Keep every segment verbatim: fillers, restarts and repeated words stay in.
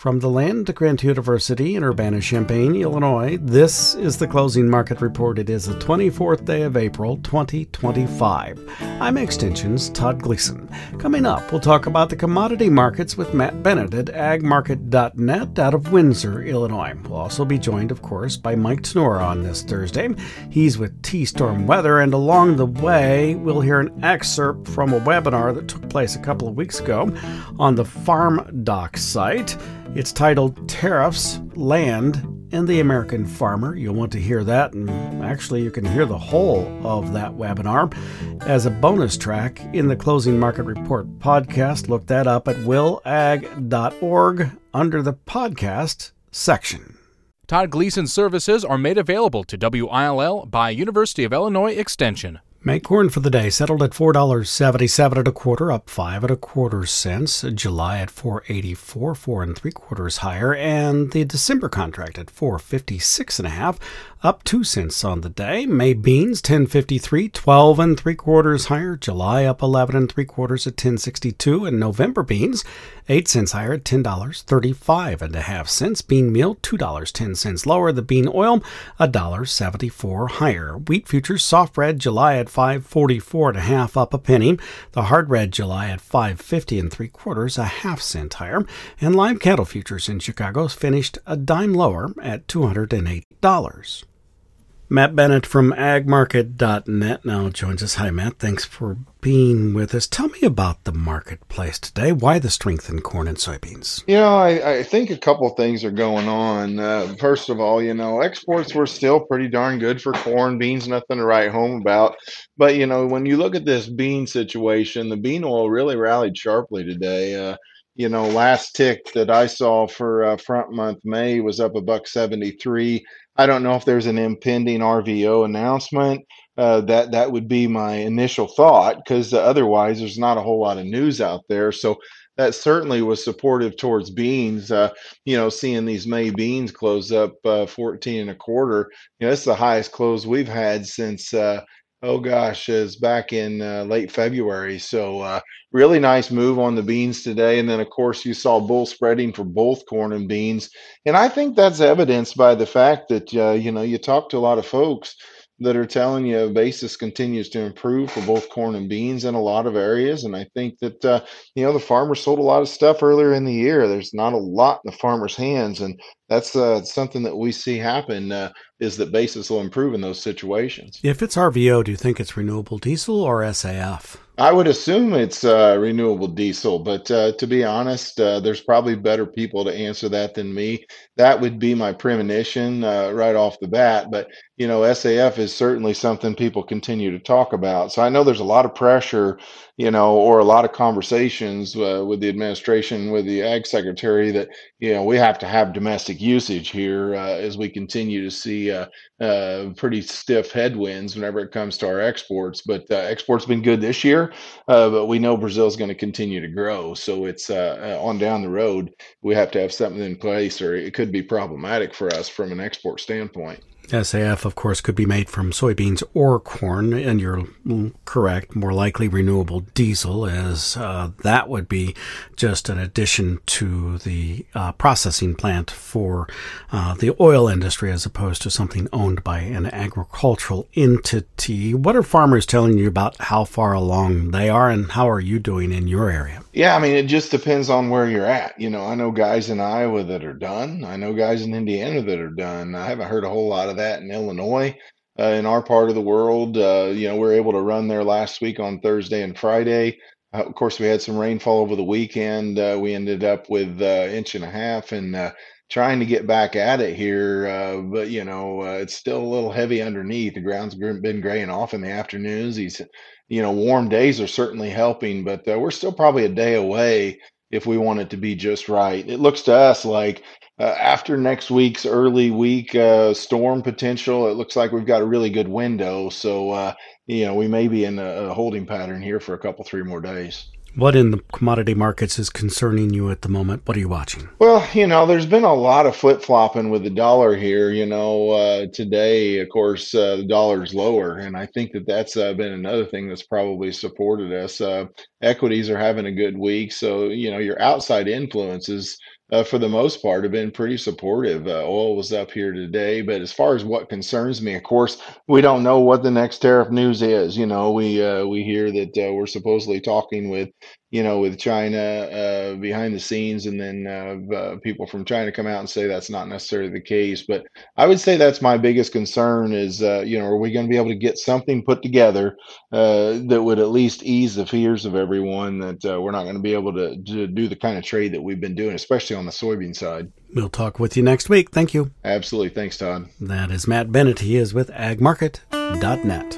From the land of Grant University in Urbana-Champaign, Illinois, this is the Closing Market Report. It is the twenty-fourth day of April, twenty twenty-five. I'm Extension's Todd Gleason. Coming up, we'll talk about the commodity markets with Matt Bennett at ag market dot net out of Windsor, Illinois. We'll also be joined, of course, by Mike Tnor on this Thursday. He's with T-Storm Weather, and along the way, we'll hear an excerpt from a webinar that took place a couple of weeks ago on the FarmDoc site. It's titled Tariffs, Land, and the American Farmer. You'll want to hear that, and actually you can hear the whole of that webinar as a bonus track in the Closing Market Report podcast. Look that up at will ag dot org under the podcast section. Todd Gleason services are made available to W I L L by University of Illinois Extension. May corn for the day settled at four dollars and seventy-seven cents and a quarter, up five and a quarter cents. July at four eighty-four, four and three quarters higher, and the December contract at four fifty-six and a half, up two cents on the day. May beans ten fifty-three, twelve and three quarters higher. July up eleven and three quarters at ten sixty-two, and November beans eight cents higher at ten dollars and thirty-five and a half cents. Bean meal two dollars and ten cents lower. The bean oil one dollar and seventy-four cents higher. Wheat futures soft red July at five forty-four and a half, up a penny. The hard red July at five fifty and three quarters, a half cent higher. And live cattle futures in Chicago finished a dime lower at two hundred eight dollars. Matt Bennett from ag market dot net now joins us. Hi, Matt. Thanks for being with us. Tell me about the marketplace today. Why the strength in corn and soybeans? You know, I, I think a couple things are going on. Uh, first of all, you know, exports were still pretty darn good for corn. Beans, nothing to write home about. But, you know, when you look at this bean situation, the bean oil really rallied sharply today. Uh, you know, last tick that I saw for uh, front month May was up a buck seventy-three. I don't know if there's an impending R V O announcement. Uh, that that would be my initial thought, because uh, otherwise there's not a whole lot of news out there. So that certainly was supportive towards beans. Uh, you know, seeing these May beans close up uh, fourteen and a quarter. You know, that's the highest close we've had since. Uh, Oh gosh, is back in uh, late February. So uh, really nice move on the beans today. And then, of course, you saw bull spreading for both corn and beans. And I think that's evidenced by the fact that, uh, you know, you talk to a lot of folks that are telling you basis continues to improve for both corn and beans in a lot of areas. And I think that, uh, you know, the farmers sold a lot of stuff earlier in the year. There's not a lot in the farmers' hands. And that's uh, something that we see happen. Uh, is that basis will improve in those situations. If it's R V O, do you think it's renewable diesel or S A F? I would assume it's uh, renewable diesel, but uh, to be honest, uh, there's probably better people to answer that than me. That would be my premonition uh, right off the bat. But, you know, S A F is certainly something people continue to talk about. So I know there's a lot of pressure, you know, or a lot of conversations uh, with the administration, with the ag secretary that, you know, we have to have domestic usage here uh, as we continue to see uh, uh, pretty stiff headwinds whenever it comes to our exports. But uh, exports been good this year. Uh, but we know Brazil is going to continue to grow. So it's uh, on down the road, we have to have something in place, or it could be problematic for us from an export standpoint. S A F, of course, could be made from soybeans or corn, and you're correct, more likely renewable diesel, as uh, that would be just an addition to the uh, processing plant for uh, the oil industry as opposed to something owned by an agricultural entity. What are farmers telling you about how far along they are, and how are you doing in your area? Yeah, I mean, it just depends on where you're at. You know, I know guys in Iowa that are done. I know guys in Indiana that are done. I haven't heard a whole lot of that in Illinois. Uh, in our part of the world, uh, you know, we were able to run there last week on Thursday and Friday. Uh, of course, we had some rainfall over the weekend. Uh, we ended up with uh, inch and a half and uh, trying to get back at it here. Uh, but, you know, uh, it's still a little heavy underneath. The ground's been graying off in the afternoons. These, you know, warm days are certainly helping, but uh, we're still probably a day away if we want it to be just right. It looks to us like uh, after next week's early week uh, storm potential, it looks like we've got a really good window. So, uh, you know, we may be in a, a holding pattern here for a couple, three more days. What in the commodity markets is concerning you at the moment? What are you watching? Well, you know, there's been a lot of flip-flopping with the dollar here. You know, uh, today, of course, uh, the dollar is lower, and I think that that's uh, been another thing that's probably supported us. Uh, equities are having a good week, so, you know, your outside influences uh, for the most part, have been pretty supportive. Uh, oil was up here today, but as far as what concerns me, of course, we don't know what the next tariff news is. You know, we uh, we hear that uh, we're supposedly talking with, you know, with China uh, behind the scenes, and then uh, uh, people from China come out and say that's not necessarily the case. But I would say that's my biggest concern is, uh, you know, are we going to be able to get something put together uh, that would at least ease the fears of everyone that uh, we're not going to be able to, to do the kind of trade that we've been doing, especially on the soybean side. We'll talk with you next week. Thank you. Absolutely. Thanks, Todd. That is Matt Bennett. He is with ag market dot net.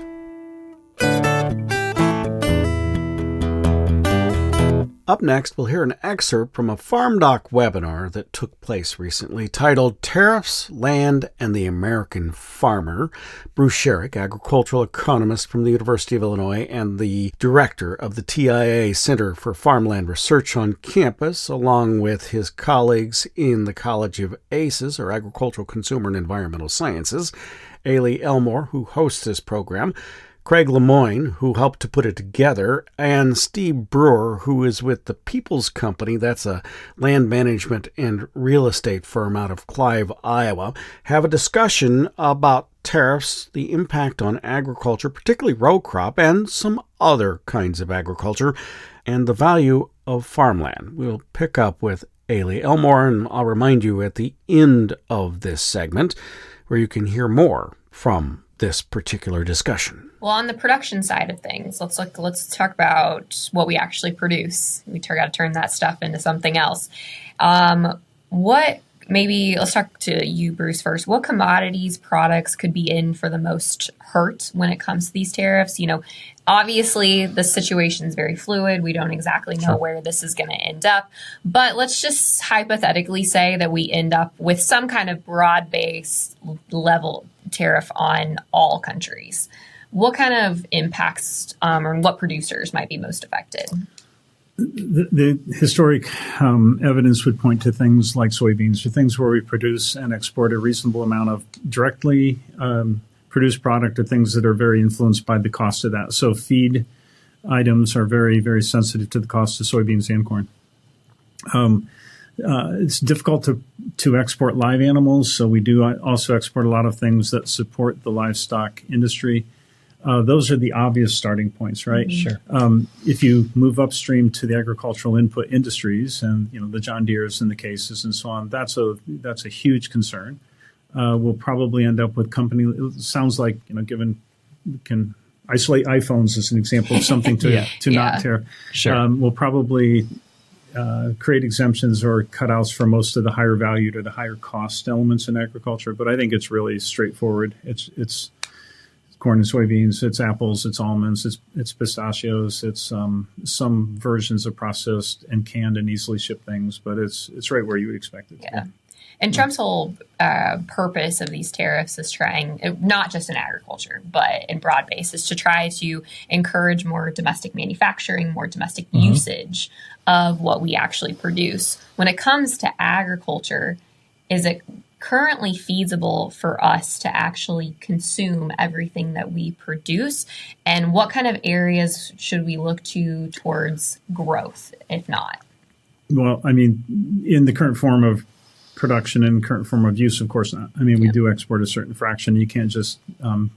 Up next, we'll hear an excerpt from a FarmDoc webinar that took place recently titled Tariffs, Land, and the American Farmer. Bruce Sherrick, agricultural economist from the University of Illinois and the director of the T I A Center for Farmland Research on campus, along with his colleagues in the College of A C Es, or Agricultural, Consumer, and Environmental Sciences, Ailey Elmore, who hosts this program, Craig Lemoyne, who helped to put it together, and Steve Brewer, who is with the People's Company, that's a land management and real estate firm out of Clive, Iowa, have a discussion about tariffs, the impact on agriculture, particularly row crop, and some other kinds of agriculture, and the value of farmland. We'll pick up with Ailey Elmore, and I'll remind you at the end of this segment where you can hear more from this particular discussion. Well, on the production side of things, let's look. Let's talk about what we actually produce. We got to turn that stuff into something else. Um, what maybe let's talk to you, Bruce, first. What commodities, products could be in for the most hurt when it comes to these tariffs? You know, obviously the situation is very fluid. We don't exactly know sure. where this is going to end up. But let's just hypothetically say that we end up with some kind of broad-based level tariff on all countries. What kind of impacts um, or what producers might be most affected? The, the historic um, evidence would point to things like soybeans, or things where we produce and export a reasonable amount of directly um, produced product, or things that are very influenced by the cost of that. So feed items are very, very sensitive to the cost of soybeans and corn. Um, uh, it's difficult to, to export live animals, so we do also export a lot of things that support the livestock industry. Uh, those are the obvious starting points, right? Sure. Um, if you move upstream to the agricultural input industries, and you know the John Deeres and the Cases and so on, that's a that's a huge concern. Uh, we'll probably end up with company. It sounds like you know, given can isolate iPhones as an example of something to yeah. to yeah. not tear. Sure. Um, we'll probably uh, create exemptions or cutouts for most of the higher valued or the higher cost elements in agriculture. But I think it's really straightforward. It's it's corn and soybeans, it's apples, it's almonds, it's it's pistachios, it's um, some versions of processed and canned and easily shipped things, but it's it's right where you would expect it yeah. to be. And Trump's whole uh, purpose of these tariffs is trying, not just in agriculture, but in broad basis, to try to encourage more domestic manufacturing, more domestic mm-hmm. usage of what we actually produce. When it comes to agriculture, is it currently feasible for us to actually consume everything that we produce? And what kind of areas should we look to towards growth, if not? Well, I mean, in the current form of production and current form of use, of course not. I mean, we yeah. do export a certain fraction. You can't just um,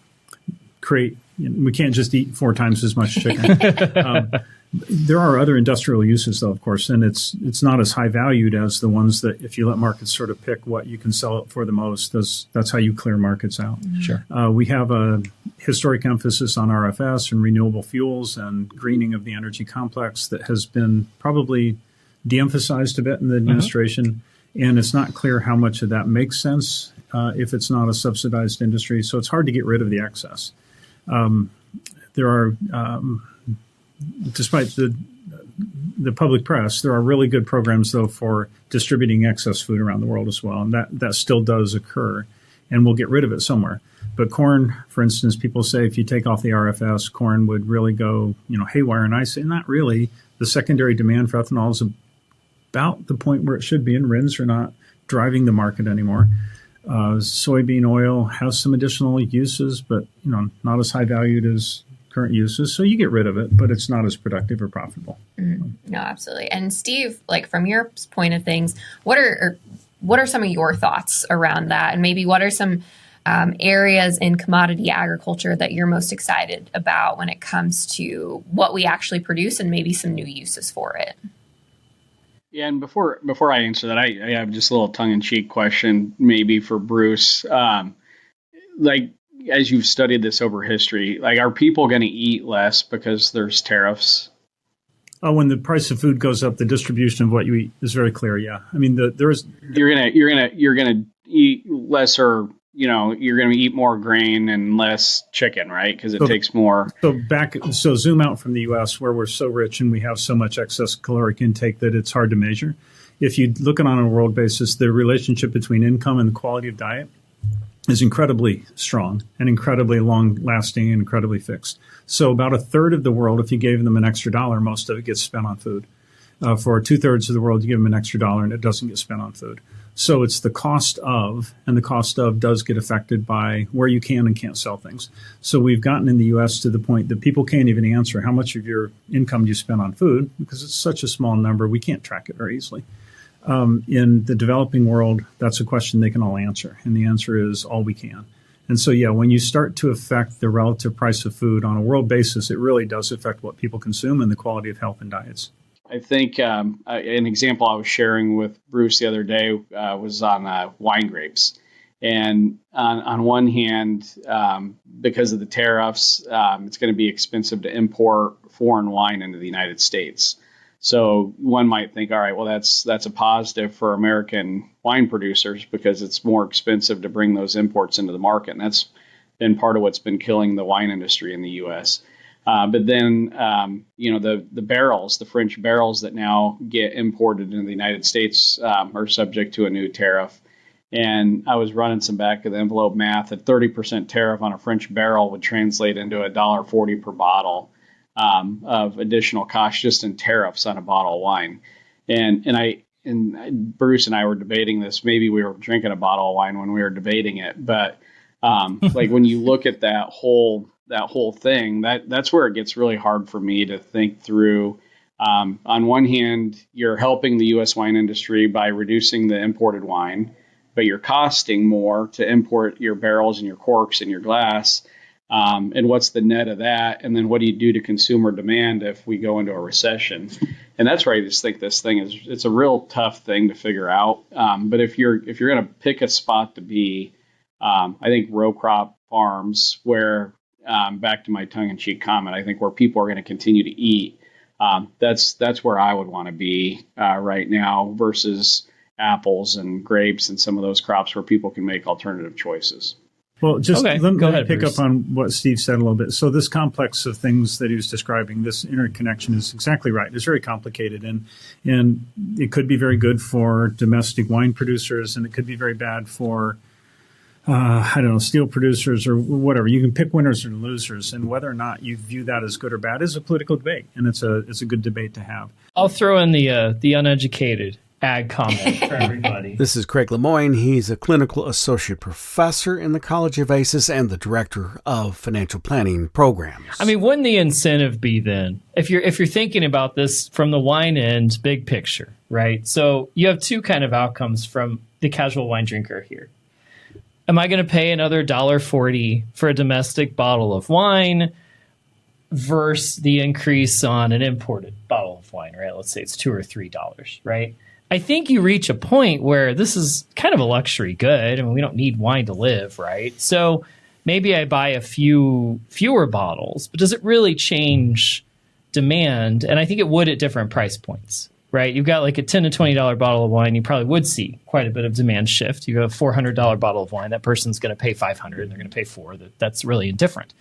create, you know, we can't just eat four times as much chicken. um, There are other industrial uses, though, of course, and it's it's not as high valued as the ones that if you let markets sort of pick what you can sell it for the most, that's, that's how you clear markets out. Sure. Uh, we have a historic emphasis on R F S and renewable fuels and greening of the energy complex that has been probably de-emphasized a bit in the administration, mm-hmm. and it's not clear how much of that makes sense uh, if it's not a subsidized industry, so it's hard to get rid of the excess. Um, there are... Um, Despite the the public press, there are really good programs, though, for distributing excess food around the world as well. And that, that still does occur, and we'll get rid of it somewhere. But corn, for instance, people say if you take off the R F S, corn would really go, you know, haywire. And I say not really. The secondary demand for ethanol is about the point where it should be, and R I Ns are not driving the market anymore. Uh, soybean oil has some additional uses, but, you know, not as high valued as current uses. So you get rid of it, but it's not as productive or profitable. Mm-hmm. No, absolutely. And Steve, like from your point of things, what are or what are some of your thoughts around that? And maybe what are some um, areas in commodity agriculture that you're most excited about when it comes to what we actually produce and maybe some new uses for it? Yeah, and before before I answer that, I, I have just a little tongue-in-cheek question maybe for Bruce. Um, like, as you've studied this over history, like, are people going to eat less because there's tariffs? Oh, when the price of food goes up, the distribution of what you eat is very clear. Yeah, I mean, the, there is you're gonna you're gonna you're gonna eat lesser. You know, you're gonna eat more grain and less chicken, right? Because it so, takes more. So back, so zoom out from the U S, where we're so rich and we have so much excess caloric intake that it's hard to measure. If you look at it on a world basis, the relationship between income and the quality of diet is incredibly strong and incredibly long-lasting and incredibly fixed. So about a third of the world, if you gave them an extra dollar, most of it gets spent on food. Uh, for two-thirds of the world, you give them an extra dollar and it doesn't get spent on food. So it's the cost of, and the cost of does get affected by where you can and can't sell things. So we've gotten in the U S to the point that people can't even answer how much of your income do you spend on food because it's such a small number, we can't track it very easily. Um, in the developing world, that's a question they can all answer. And the answer is all we can. And so, yeah, when you start to affect the relative price of food on a world basis, it really does affect what people consume and the quality of health and diets. I think um, an example I was sharing with Bruce the other day uh, was on uh, wine grapes. And on, on one hand, um, because of the tariffs, um, it's going to be expensive to import foreign wine into the United States. So one might think, all right, well, that's that's a positive for American wine producers because it's more expensive to bring those imports into the market. And that's been part of what's been killing the wine industry in the U S. Uh, but then, um, you know, the, the barrels, the French barrels that now get imported into the United States um, are subject to a new tariff. And I was running some back of the envelope math. A thirty percent tariff on a French barrel would translate into one dollar forty per bottle. Um, of additional cost just in tariffs on a bottle of wine. And and I and Bruce and I were debating this. Maybe we were drinking a bottle of wine when we were debating it. But um, like when you look at that whole that whole thing, that that's where it gets really hard for me to think through. Um, on one hand, you're helping the U S wine industry by reducing the imported wine, but you're costing more to import your barrels and your corks and your glass. Um, and what's the net of that? And then what do you do to consumer demand if we go into a recession? And that's where I just think this thing is, it's a real tough thing to figure out. Um, but if you're, if you're going to pick a spot to be, um, I think row crop farms where, um, back to my tongue in cheek comment, I think where people are going to continue to eat, um, that's, that's where I would want to be, uh, right now versus apples and grapes and some of those crops where people can make alternative choices. Well, just okay, let, let ahead, me pick Bruce. up on what Steve said a little bit. So this complex of things that he was describing, this interconnection is exactly right. It's very complicated, and and it could be very good for domestic wine producers, and it could be very bad for, uh, I don't know, steel producers or whatever. You can pick winners and losers, and whether or not you view that as good or bad is a political debate, and it's a it's a good debate to have. I'll throw in the uh, the uneducated ag comment for everybody. This is Craig Lemoyne. He's a clinical associate professor in the College of ACES and the director of financial planning programs. I mean, wouldn't the incentive be then, if you're if you're thinking about this from the wine end, big picture, right? So you have two kind of outcomes from the casual wine drinker here. Am I going to pay another one dollar forty for a domestic bottle of wine versus the increase on an imported bottle of wine, right? Let's say it's two or three dollars, right? I think you reach a point where this is kind of a luxury good. I mean, we don't need wine to live, right? So maybe I buy a few fewer bottles, but does it really change demand? And I think it would at different price points, right? You've got like a ten to twenty dollars bottle of wine, you probably would see quite a bit of demand shift. You have a four hundred dollars bottle of wine, that person's going to pay five hundred dollars and they're going to pay four. That that's really indifferent.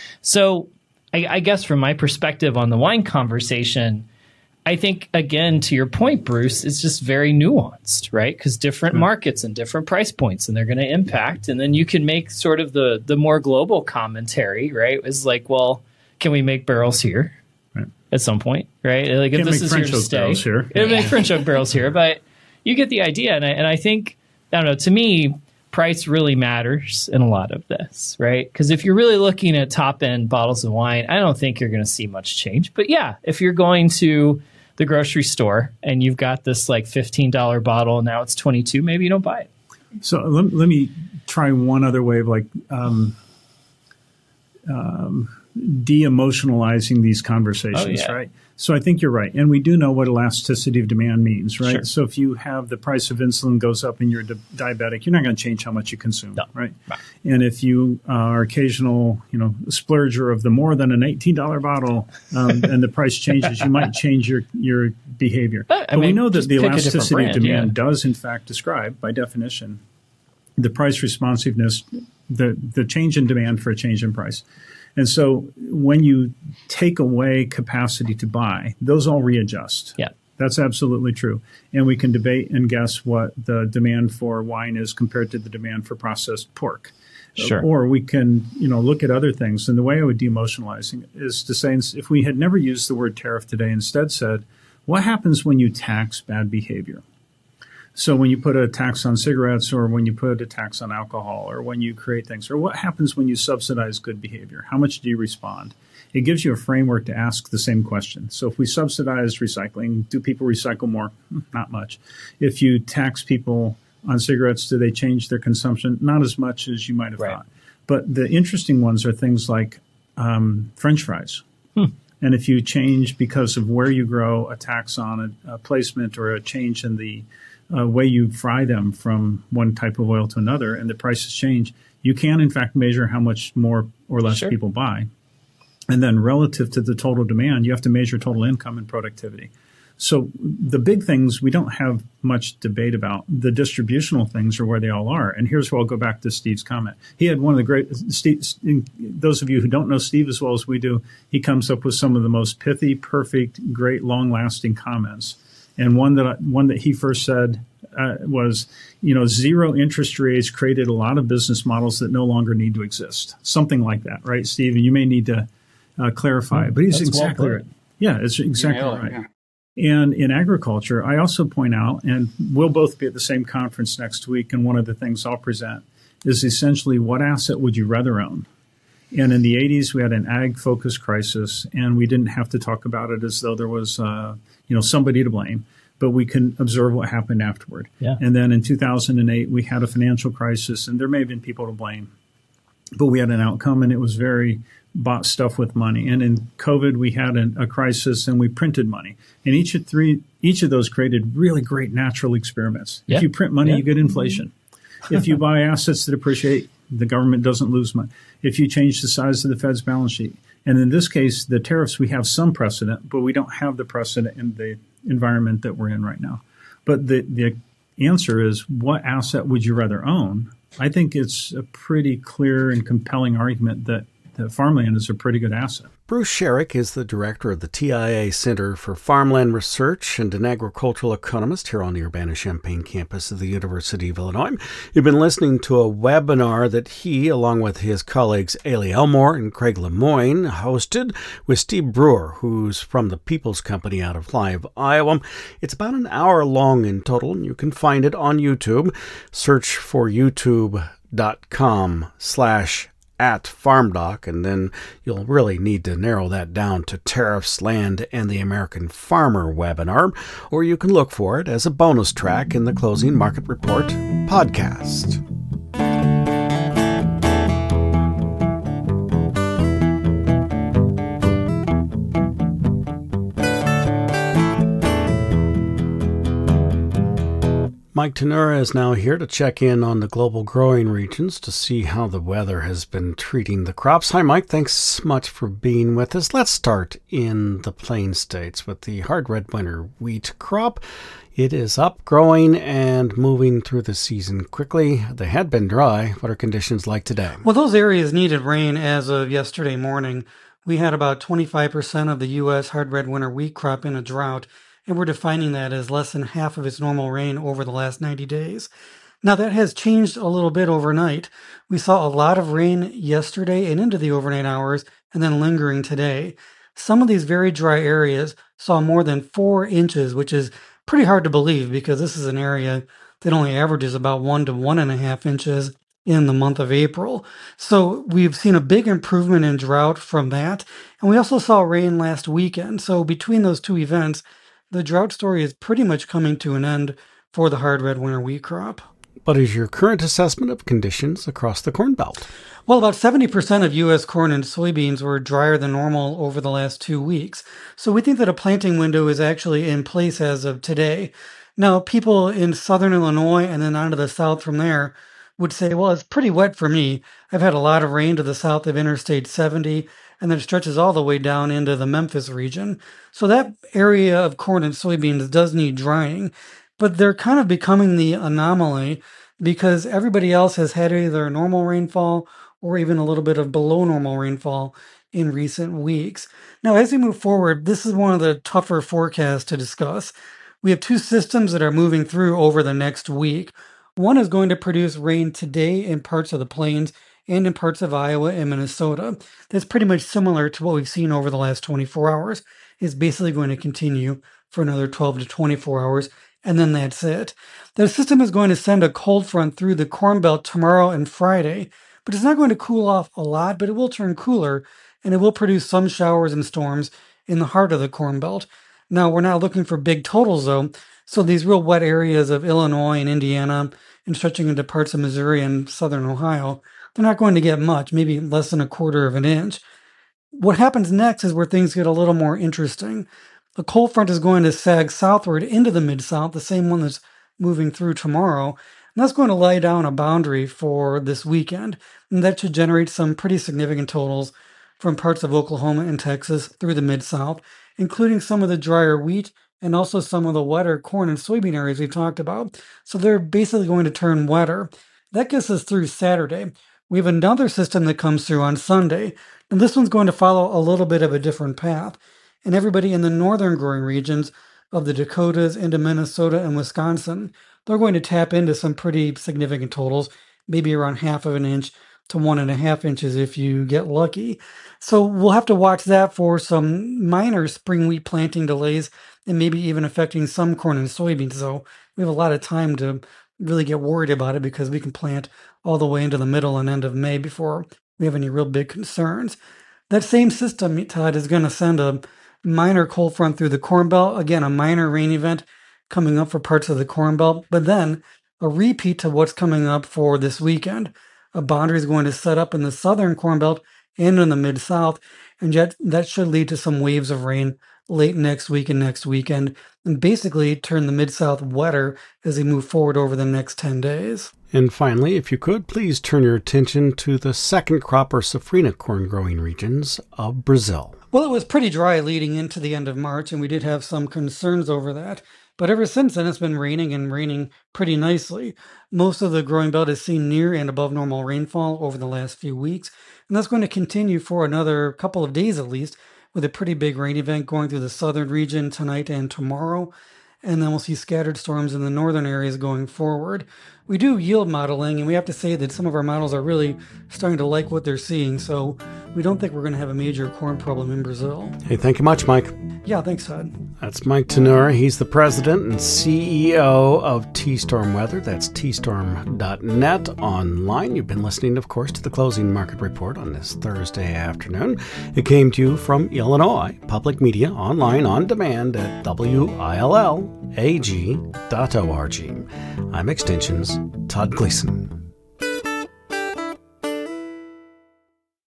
So I, I guess from my perspective on the wine conversation, I think, again, to your point, Bruce, it's just very nuanced, right? Because different mm-hmm. markets and different price points, and they're going to impact. And then you can make sort of the the more global commentary, right? Is like, well, can we make barrels here right. at some point, right? Like if Can't this make is French here to oak stay, barrels here. it'll make French oak barrels here. But you get the idea. And I, and I think, I don't know, to me, price really matters in a lot of this, right? Because if you're really looking at top end bottles of wine, I don't think you're going to see much change. But yeah, if you're going to the grocery store and you've got this like fifteen dollars bottle, now it's twenty-two, maybe you don't buy it. So let, let me try one other way of like um, um, de-emotionalizing these conversations, oh, yeah. right? So I think you're right. And we do know what elasticity of demand means, right? Sure. So if you have the price of insulin goes up and you're di- diabetic, you're not going to change how much you consume, no. right? No. And if you uh, are occasional, you know, splurger of the more than an eighteen dollars bottle um, and the price changes, you might change your, your behavior. But, I but mean, we know that just the pick a different elasticity brand, of demand yeah. does, in fact, describe, by definition, the price responsiveness, the, the change in demand for a change in price. And so when you take away capacity to buy, those all readjust. Yeah. That's absolutely true. And we can debate and guess what the demand for wine is compared to the demand for processed pork. Sure. Or we can, you know, look at other things. And the way I would de-emotionalizing is to say, if we had never used the word tariff today, instead said, what happens when you tax bad behavior? So when you put a tax on cigarettes, or when you put a tax on alcohol, or when you create things, or what happens when you subsidize good behavior? How much do you respond? It gives you a framework to ask the same question. So if we subsidize recycling, do people recycle more? Not much. If you tax people on cigarettes, do they change their consumption? Not as much as you might have right. thought. But the interesting ones are things like um, French fries. Hmm. And if you change because of where you grow, a tax on a, a placement, or a change in the Uh, way you fry them from one type of oil to another, and the prices change, you can, in fact, measure how much more or less sure. people buy. And then relative to the total demand, you have to measure total income and productivity. So the big things we don't have much debate about. The distributional things are where they all are. And here's where I'll go back to Steve's comment. He had one of the great, Steve, those of you who don't know Steve as well as we do, he comes up with some of the most pithy, perfect, great, long-lasting comments. And one that I, one that he first said uh, was, you know, zero interest rates created a lot of business models that no longer need to exist. Something like that, right, Steve? And you may need to uh, clarify, but he's That's exactly well right. Yeah, it's exactly Yeah, right. yeah. And in agriculture, I also point out, and we'll both be at the same conference next week, and one of the things I'll present is essentially, what asset would you rather own? And in the eighties, we had an ag-focused crisis, and we didn't have to talk about it as though there was, uh, you know, somebody to blame, but we can observe what happened afterward. Yeah. And then in two thousand eight, we had a financial crisis, and there may have been people to blame, but we had an outcome, and it was very bought stuff with money. And in COVID, we had an, a crisis, and we printed money. And each of three, each of those created really great natural experiments. Yeah. If you print money, Yeah. you get inflation. If you buy assets that appreciate, the government doesn't lose money. If you change the size of the Fed's balance sheet. And in this case, the tariffs, we have some precedent, but we don't have the precedent in the environment that we're in right now. But the, the answer is, what asset would you rather own? I think it's a pretty clear and compelling argument that, that farmland is a pretty good asset. Bruce Sherrick is the director of the T I A Center for Farmland Research and an agricultural economist here on the Urbana-Champaign campus of the University of Illinois. You've been listening to a webinar that he, along with his colleagues Ailey Elmore and Craig Lemoyne, hosted with Steve Brewer, who's from the People's Company out of Clive, Iowa. It's about an hour long in total, and you can find it on YouTube. Search for youtube.com slash at FarmDoc, and then you'll really need to narrow that down to Tariffs, Land, and the American Farmer webinar, or you can look for it as a bonus track in the Closing Market Report podcast. Mike Tenura is now here to check in on the global growing regions to see how the weather has been treating the crops. Hi, Mike. Thanks much for being with us. Let's start in the Plain States with the hard red winter wheat crop. It is up, growing, and moving through the season quickly. They had been dry. What are conditions like today? Well, those areas needed rain as of yesterday morning. We had about twenty-five percent of the U S hard red winter wheat crop in a drought, and we're defining that as less than half of its normal rain over the last ninety days. Now, that has changed a little bit overnight. We saw a lot of rain yesterday and into the overnight hours, and then lingering today. Some of these very dry areas saw more than four inches, which is pretty hard to believe because this is an area that only averages about one to one and a half inches in the month of April. So we've seen a big improvement in drought from that. And we also saw rain last weekend. So between those two events, the drought story is pretty much coming to an end for the hard red winter wheat crop. What is your current assessment of conditions across the Corn Belt? Well, about seventy percent of U S corn and soybeans were drier than normal over the last two weeks. So we think that a planting window is actually in place as of today. Now, people in southern Illinois and then on to the south from there would say, well, it's pretty wet for me. I've had a lot of rain to the south of Interstate seventy, and then it stretches all the way down into the Memphis region. So that area of corn and soybeans does need drying, but they're kind of becoming the anomaly because everybody else has had either normal rainfall or even a little bit of below normal rainfall in recent weeks. Now, as we move forward, this is one of the tougher forecasts to discuss. We have two systems that are moving through over the next week. One is going to produce rain today in parts of the plains and in parts of Iowa and Minnesota. That's pretty much similar to what we've seen over the last twenty-four hours. It's basically going to continue for another twelve to twenty-four hours, and then that's it. The system is going to send a cold front through the Corn Belt tomorrow and Friday, but it's not going to cool off a lot, but it will turn cooler, and it will produce some showers and storms in the heart of the Corn Belt. Now, we're not looking for big totals, though, so these real wet areas of Illinois and Indiana and stretching into parts of Missouri and southern Ohio, they're not going to get much, maybe less than a quarter of an inch. What happens next is where things get a little more interesting. The cold front is going to sag southward into the Mid-South, the same one that's moving through tomorrow, and that's going to lay down a boundary for this weekend, and that should generate some pretty significant totals from parts of Oklahoma and Texas through the Mid-South, including some of the drier wheat and also some of the wetter corn and soybean areas we've talked about. So they're basically going to turn wetter. That gets us through Saturday. We have another system that comes through on Sunday, and this one's going to follow a little bit of a different path. And everybody in the northern growing regions of the Dakotas into Minnesota and Wisconsin, they're going to tap into some pretty significant totals, maybe around half of an inch to one and a half inches if you get lucky. So we'll have to watch that for some minor spring wheat planting delays and maybe even affecting some corn and soybeans. So we have a lot of time to really get worried about it because we can plant all the way into the middle and end of May before we have any real big concerns. That same system, Todd, is going to send a minor cold front through the Corn Belt. Again, a minor rain event coming up for parts of the Corn Belt, but then a repeat to what's coming up for this weekend. A boundary is going to set up in the southern Corn Belt and in the Mid-South, and yet that should lead to some waves of rain late next week and next weekend, and basically turn the Mid-South wetter as we move forward over the next ten days. And finally, if you could, please turn your attention to the second crop or safrinha corn growing regions of Brazil. Well, it was pretty dry leading into the end of March, and we did have some concerns over that. But ever since then, it's been raining and raining pretty nicely. Most of the growing belt has seen near and above normal rainfall over the last few weeks, and that's going to continue for another couple of days at least, with a pretty big rain event going through the southern region tonight and tomorrow. And then we'll see scattered storms in the northern areas going forward. We do yield modeling, and we have to say that some of our models are really starting to like what they're seeing, so we don't think we're going to have a major corn problem in Brazil. Hey, thank you much, Mike. Yeah, thanks, Todd. That's Mike Tenura. He's the president and C E O of T-Storm Weather. That's T storm dot net online. You've been listening, of course, to the Closing Market Report on this Thursday afternoon. It came to you from Illinois Public Media, online on demand at W I L L A G dot org. I'm Extension's Todd Gleason.